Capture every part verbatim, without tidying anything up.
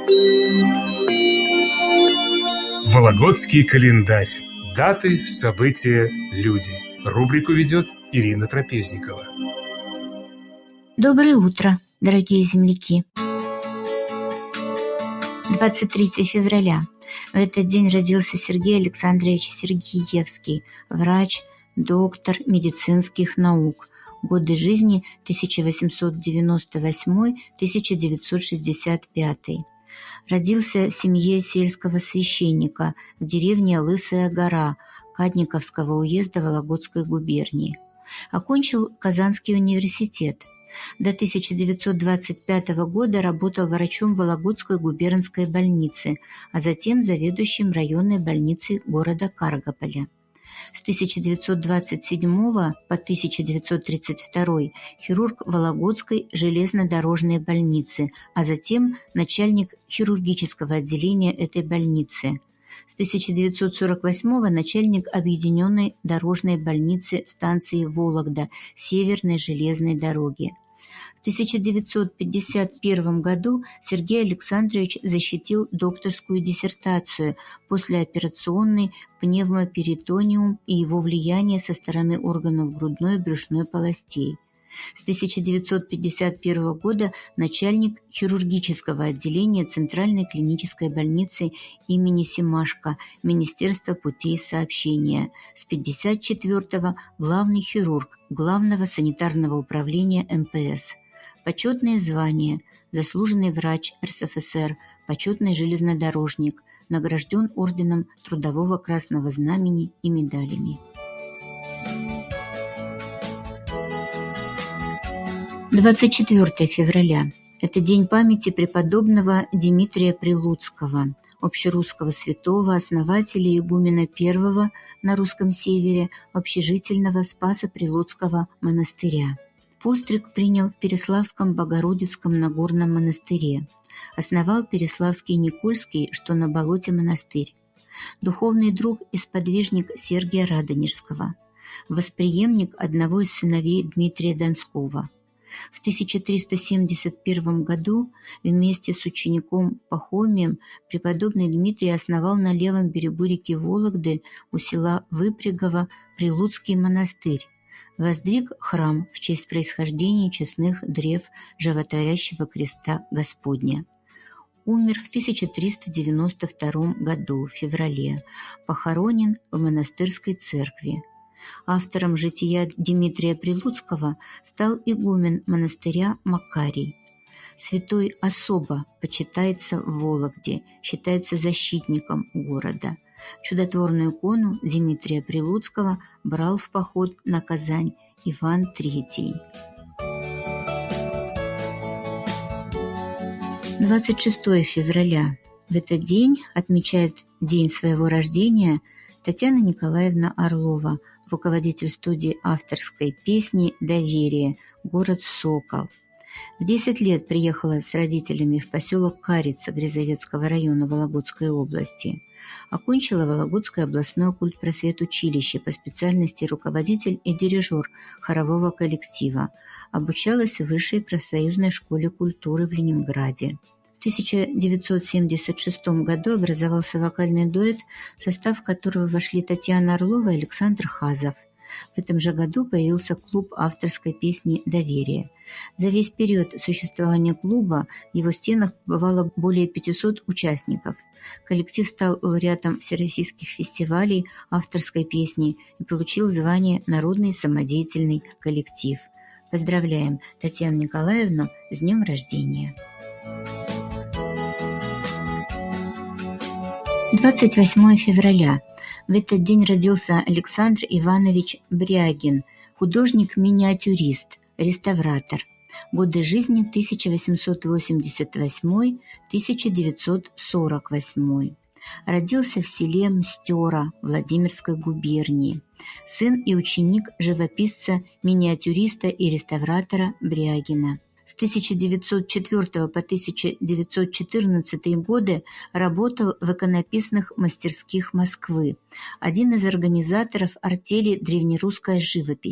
Вологодский календарь. Даты, события, люди. Рубрику ведет Ирина Трапезникова. Доброе утро, дорогие земляки! двадцать третьего февраля. В этот день родился Сергей Александрович Сергиевский, врач, доктор медицинских наук. Годы жизни тысяча восемьсот девяносто восьмой — тысяча девятьсот шестьдесят пятый. Родился в семье сельского священника в деревне Лысая гора Кадниковского уезда Вологодской губернии. Окончил Казанский университет. До тысяча девятьсот двадцать пятого года работал врачом Вологодской губернской больницы, а затем заведующим районной больницей города Каргополя. С тысяча девятьсот двадцать седьмого по тысяча девятьсот тридцать второй хирург Вологодской железнодорожной больницы, а затем начальник хирургического отделения этой больницы. С тысяча девятьсот сорок восьмого начальник объединенной дорожной больницы станции Вологда Северной железной дороги. В тысяча девятьсот пятьдесят первом году Сергей Александрович защитил докторскую диссертацию «Послеоперационный пневмоперитониум и его влияние со стороны органов грудной и брюшной полостей». С тысяча девятьсот пятьдесят первого года начальник хирургического отделения Центральной клинической больницы имени Семашко, Министерства путей сообщения. С пятьдесят четвёртого главный хирург Главного санитарного управления эм пэ эс. Почетные звания: заслуженный врач эр эс эф эс эр, почетный железнодорожник, награжден орденом Трудового Красного Знамени и медалями. двадцать четвёртого февраля. Это день памяти преподобного Дмитрия Прилуцкого, общерусского святого, основателя и игумена первого на русском севере общежительного Спасо-Прилуцкого монастыря. Постриг принял в Переславском Богородицком Нагорном монастыре. Основал Переславский Никольский, что на болоте монастырь. Духовный друг и сподвижник Сергия Радонежского. Восприемник одного из сыновей Дмитрия Донского. В тысяча триста семьдесят первом году вместе с учеником Пахомием преподобный Дмитрий основал на левом берегу реки Вологды у села Выпрягово Прилуцкий монастырь, воздвиг храм в честь происхождения честных древ животворящего креста Господня. Умер в тысяча триста девяносто втором году, в феврале, похоронен в монастырской церкви. Автором жития Дмитрия Прилуцкого стал игумен монастыря Макарий. Святой особо почитается в Вологде, считается защитником города. Чудотворную икону Дмитрия Прилуцкого брал в поход на Казань Иван Третий. двадцать шестого февраля. В этот день отмечает день своего рождения Татьяна Николаевна Орлова, руководитель студии авторской песни «Доверие», город Сокол. В десять лет приехала с родителями в поселок Карица Грязовецкого района Вологодской области. Окончила Вологодское областное культпросветучилище по специальности руководитель и дирижер хорового коллектива. Обучалась в Высшей профсоюзной школе культуры в Ленинграде. В тысяча девятьсот семьдесят шестом году образовался вокальный дуэт, в состав которого вошли Татьяна Орлова и Александр Хазов. В этом же году появился клуб авторской песни «Доверие». За весь период существования клуба в его стенах бывало более пятисот участников. Коллектив стал лауреатом всероссийских фестивалей авторской песни и получил звание «Народный самодеятельный коллектив». Поздравляем Татьяну Николаевну с днем рождения! двадцать восьмого февраля. В этот день родился Александр Иванович Брягин, художник-миниатюрист, реставратор. Годы жизни тысяча восемьсот восемьдесят восьмой — тысяча девятьсот сорок восьмой. Родился в селе Мстера Владимирской губернии. Сын и ученик живописца, миниатюриста и реставратора Брягина. С тысяча девятьсот четвёртого по тысяча девятьсот четырнадцатый годы работал в иконописных мастерских Москвы, один из организаторов артели «Древнерусская живопись».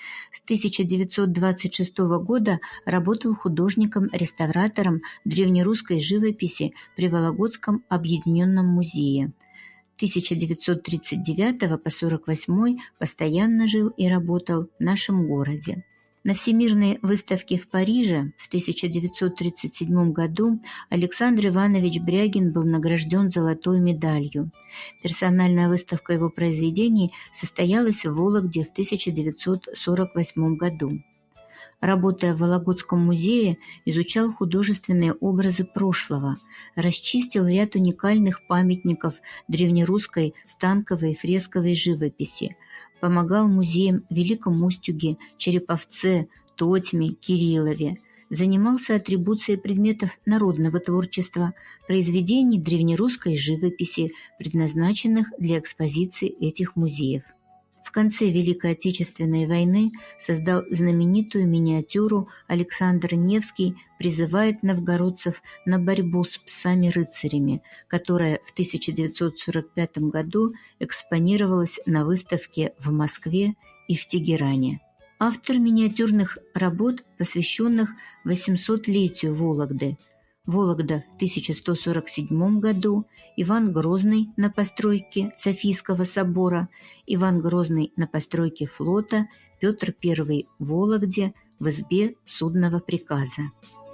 С тысяча девятьсот двадцать шестого года работал художником-реставратором древнерусской живописи при Вологодском объединенном музее. С тысяча девятьсот тридцать девятого по сорок восьмой постоянно жил и работал в нашем городе. На Всемирной выставке в Париже в тысяча девятьсот тридцать седьмом году Александр Иванович Брягин был награжден золотой медалью. Персональная выставка его произведений состоялась в Вологде в тысяча девятьсот сорок восьмом году. Работая в Вологодском музее, изучал художественные образы прошлого, расчистил ряд уникальных памятников древнерусской станковой и фресковой живописи, помогал музеям в Великом Устюге, Череповце, Тотьме, Кириллове, занимался атрибуцией предметов народного творчества, произведений древнерусской живописи, предназначенных для экспозиции этих музеев. В конце Великой Отечественной войны создал знаменитую миниатюру «Александр Невский призывает новгородцев на борьбу с псами-рыцарями», которая в тысяча девятьсот сорок пятом году экспонировалась на выставке в Москве и в Тегеране. Автор миниатюрных работ, посвященных восьмисотлетию Вологды. Вологда в тысяча сто сорок седьмом году, Иван Грозный на постройке Софийского собора, Иван Грозный на постройке флота, Петр Первый в Вологде в избе судного приказа.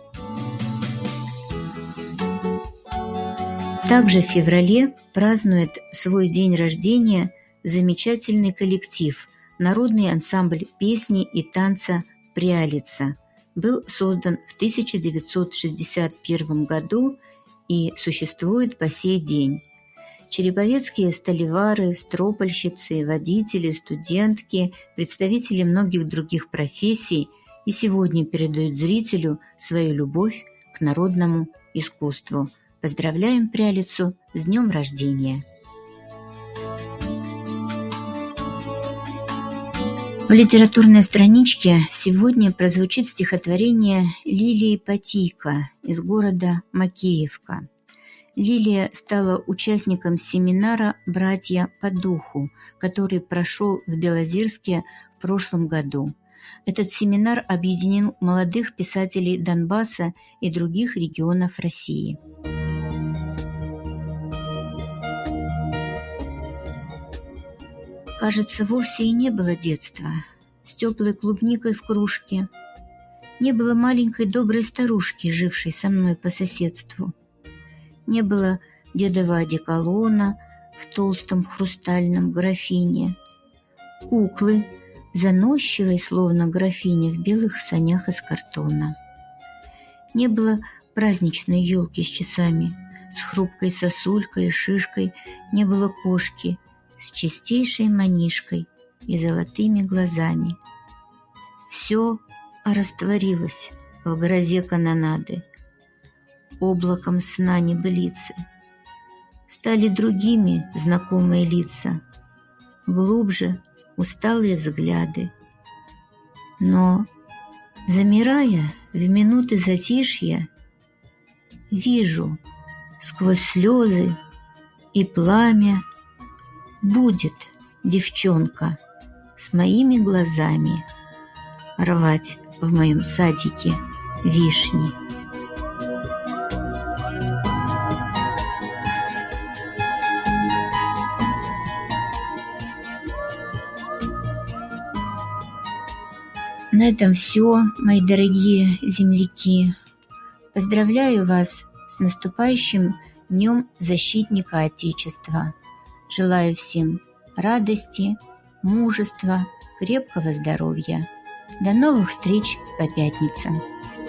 Также в феврале празднует свой день рождения замечательный коллектив «Народный ансамбль песни и танца «Прялица». Был создан в тысяча девятьсот шестьдесят первом году и существует по сей день. Череповецкие столевары, стропольщицы, водители, студентки, представители многих других профессий и сегодня передают зрителю свою любовь к народному искусству. Поздравляем Прялицу с днем рождения! В литературной страничке сегодня прозвучит стихотворение Лилии Потийко из города Макеевка. Лилия стала участником семинара «Братья по духу», который прошел в Белозерске в прошлом году. Этот семинар объединил молодых писателей Донбасса и других регионов России. Кажется, вовсе и не было детства с теплой клубникой в кружке. Не было маленькой доброй старушки, жившей со мной по соседству. Не было дедова одеколона в толстом хрустальном графине. Куклы, заносчивой, словно графиня, в белых санях из картона. Не было праздничной елки с часами, с хрупкой сосулькой и шишкой. Не было кошки с чистейшей манишкой и золотыми глазами. Все растворилось в грозе канонады, облаком сна небылицы. Стали другими знакомые лица, глубже усталые взгляды. Но, замирая в минуты затишья, вижу сквозь слезы и пламя: будет девчонка с моими глазами рвать в моем садике вишни. На этом все, мои дорогие земляки. Поздравляю вас с наступающим Днем Защитника Отечества. Желаю всем радости, мужества, крепкого здоровья. До новых встреч по пятницам.